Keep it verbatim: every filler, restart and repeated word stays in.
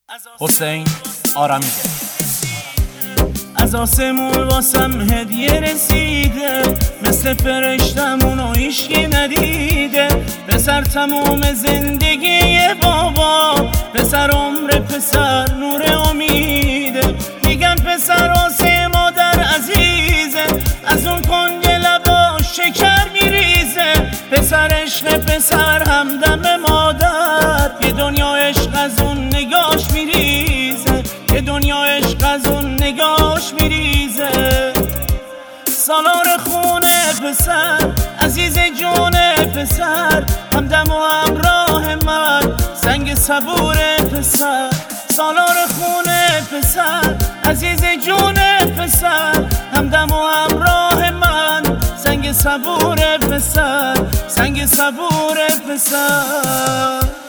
حسین آرامیده. از آسمون واسم هدیه رسیده، مثل فرشتمونو هیچکی ندیده. پسر تموم زندگی بابا، پسر عمر پسر نور امیده. میگن پسر واسه مادر عزیزه، از اون کنج لبا شکر میریزه. پسر عشق پسر همدم مادر، یه دنیا عشق از اون نگاش میریزه، یه دنیا عشق از اون نگاش میریزه. سالار خونه پسر، عزیز جون پسر، همدم و همراه من، سنگ صبور پسر. سالار خونه پسر، عزیز جون پسر، همدم و همراه من، سنگ صبور پسر، سنگ صبور پسر.